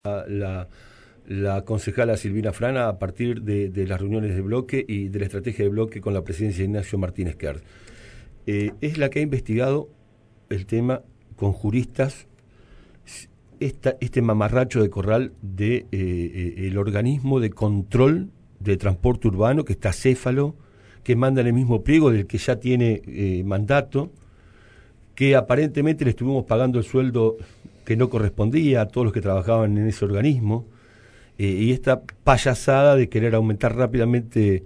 la concejala Silvina Frana a partir de las reuniones de bloque y de la estrategia de bloque con la presidencia de Ignacio Martínez Kerr. Es la que ha investigado el tema con juristas, este mamarracho de Corral de el organismo de control de transporte urbano, que está Céfalo, que manda en el mismo pliego del que ya tiene mandato, que aparentemente le estuvimos pagando el sueldo que no correspondía a todos los que trabajaban en ese organismo, y esta payasada de querer aumentar rápidamente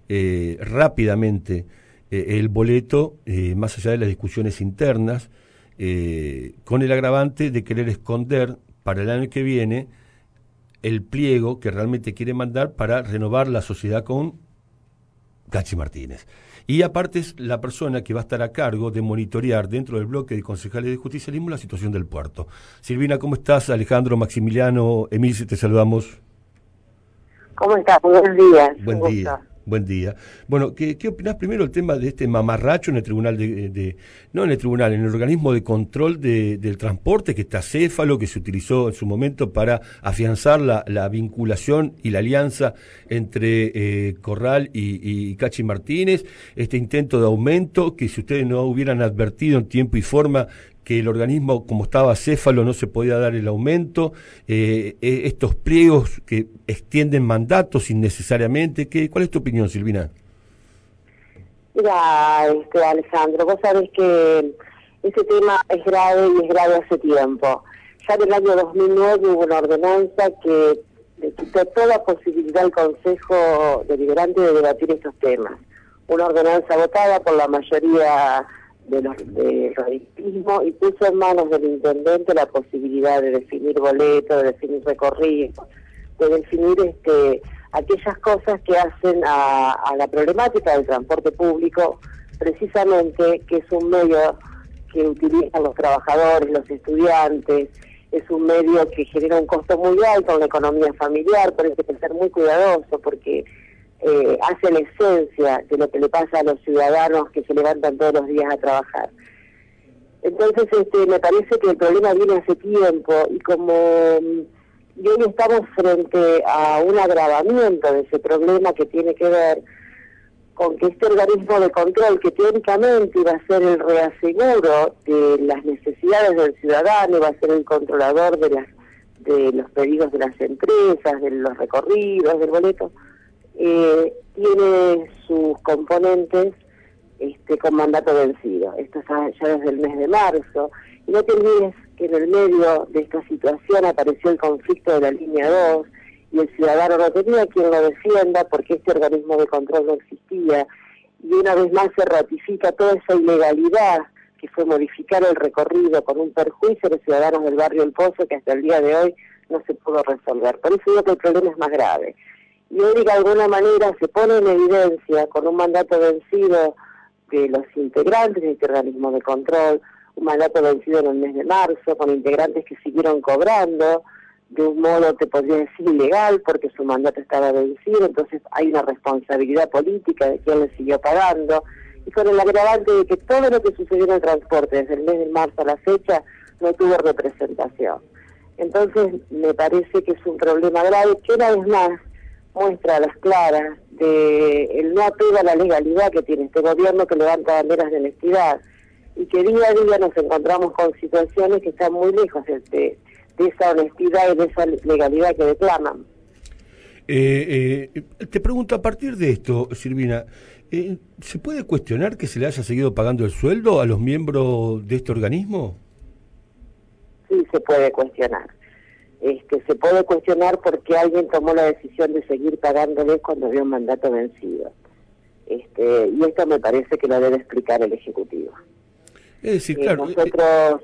el boleto, más allá de las discusiones internas, con el agravante de querer esconder para el año que viene el pliego que realmente quiere mandar para renovar la sociedad con Cachi Martínez. Y aparte es la persona que va a estar a cargo de monitorear dentro del bloque de concejales de justicialismo la situación del puerto. Silvina, ¿cómo estás? Alejandro, Maximiliano, Emilce, te saludamos. ¿Cómo estás? Buenos días. Buen día. Buen día. Bueno, ¿qué opinás primero el tema de este mamarracho en el tribunal no en el tribunal, en el organismo de control del transporte, que está Céfalo, que se utilizó en su momento para afianzar la vinculación y la alianza entre Corral y Cachi Martínez, este intento de aumento, que si ustedes no hubieran advertido en tiempo y forma que el organismo, como estaba Céfalo, no se podía dar el aumento, estos pliegos que extienden mandatos innecesariamente. ¿Cuál es tu opinión, Silvina? Mira, Alejandro, vos sabés que ese tema es grave y es grave hace tiempo. Ya en el año 2009 hubo una ordenanza que le quitó toda posibilidad al Consejo Deliberante de debatir estos temas. Una ordenanza votada por la mayoría del radicalismo y puso en manos del intendente la posibilidad de definir boletos, de definir recorridos, de definir aquellas cosas que hacen a la problemática del transporte público, precisamente, que es un medio que utilizan los trabajadores, los estudiantes, es un medio que genera un costo muy alto en la economía familiar, pero hay que ser muy cuidadoso porque hace la esencia de lo que le pasa a los ciudadanos que se levantan todos los días a trabajar. Entonces, me parece que el problema viene hace tiempo y hoy estamos frente a un agravamiento de ese problema que tiene que ver con que este organismo de control, que teóricamente iba a ser el reaseguro de las necesidades del ciudadano, iba a ser el controlador de los pedidos de las empresas, de los recorridos, del boleto, tiene sus componentes con mandato vencido. Esto ya desde el mes de marzo. Y no te olvides que en el medio de esta situación apareció el conflicto de la línea 2 y el ciudadano no tenía quien lo defienda porque este organismo de control no existía. Y una vez más se ratifica toda esa ilegalidad que fue modificar el recorrido con un perjuicio a los ciudadanos del barrio El Pozo que hasta el día de hoy no se pudo resolver. Por eso digo que el problema es más grave. Y hoy de alguna manera se pone en evidencia con un mandato vencido de los integrantes de este organismo de control, un mandato vencido en el mes de marzo, con integrantes que siguieron cobrando de un modo, te podría decir, ilegal, porque su mandato estaba vencido, entonces hay una responsabilidad política de quien le siguió pagando, y con el agravante de que todo lo que sucedió en el transporte desde el mes de marzo a la fecha no tuvo representación. Entonces me parece que es un problema grave que una vez más muestra a las claras de el no apego a la legalidad que tiene este gobierno, que levanta banderas de honestidad y que día a día nos encontramos con situaciones que están muy lejos de esa honestidad y de esa legalidad que declaman. Te pregunto, a partir de esto, Silvina, ¿se puede cuestionar que se le haya seguido pagando el sueldo a los miembros de este organismo? Sí, se puede cuestionar. Se puede cuestionar porque alguien tomó la decisión de seguir pagándoles cuando había un mandato vencido. Y esto me parece que lo debe explicar el Ejecutivo. Es decir, claro, nosotros,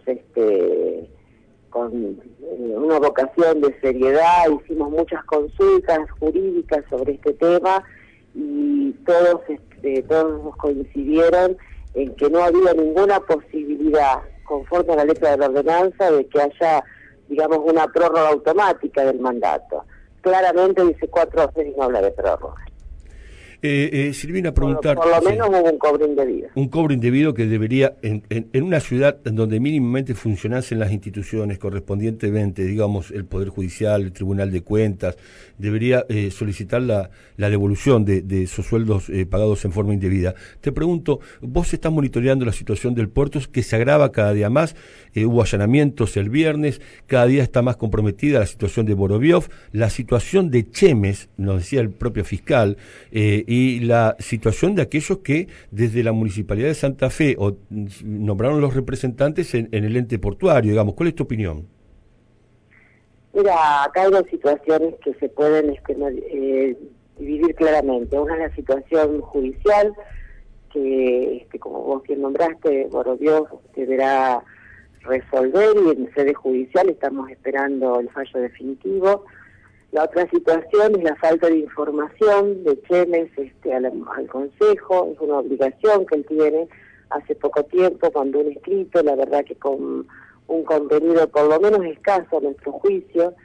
con una vocación de seriedad, hicimos muchas consultas jurídicas sobre este tema y todos coincidieron en que no había ninguna posibilidad, conforme a la letra de la ordenanza, de que haya, digamos, una prórroga automática del mandato. Claramente dice 4 años y no habla de prórroga. Silvina, preguntar... Por lo menos hubo un cobro indebido. Un cobro indebido que debería, en una ciudad donde mínimamente funcionasen las instituciones correspondientemente, digamos, el Poder Judicial, el Tribunal de Cuentas, debería solicitar la devolución de esos sueldos pagados en forma indebida. Te pregunto, vos estás monitoreando la situación del puerto que se agrava cada día más, hubo allanamientos el viernes, cada día está más comprometida la situación de Boroviov, la situación de Chemes, nos decía el propio fiscal, y la situación de aquellos que desde la Municipalidad de Santa Fe nombraron los representantes en el ente portuario, digamos. ¿Cuál es tu opinión? Mira, acá hay dos situaciones que se pueden dividir claramente. Una es la situación judicial, que como vos bien nombraste, Boroviov deberá resolver, y en sede judicial estamos esperando el fallo definitivo. La otra situación es la falta de información de Chemes al Consejo. Es una obligación que él tiene. Hace poco tiempo mandó un escrito, la verdad que con un contenido por lo menos escaso a nuestro juicio.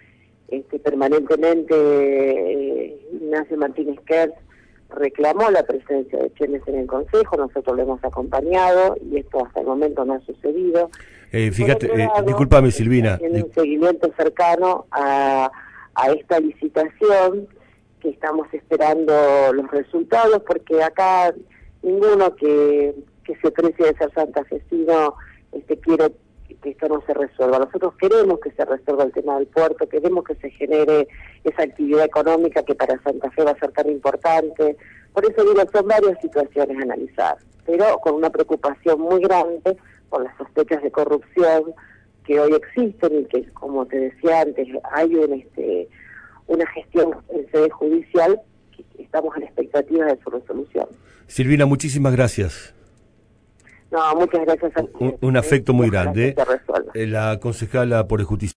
Permanentemente Ignacio Martínez Kertz reclamó la presencia de Chemes en el Consejo, nosotros lo hemos acompañado y esto hasta el momento no ha sucedido. Fíjate, discúlpame Silvina. Tiene un seguimiento cercano a esta licitación, que estamos esperando los resultados, porque acá ninguno que se precie de ser santafesino quiere que esto no se resuelva. Nosotros queremos que se resuelva el tema del puerto, queremos que se genere esa actividad económica que para Santa Fe va a ser tan importante. Por eso digo, son varias situaciones a analizar, pero con una preocupación muy grande por las sospechas de corrupción que hoy existen y que, como te decía antes, hay una gestión en sede judicial que estamos a la expectativa de su resolución. Silvina, muchísimas gracias. No, muchas gracias a ti. Un afecto muy grande. La concejala por Justicia.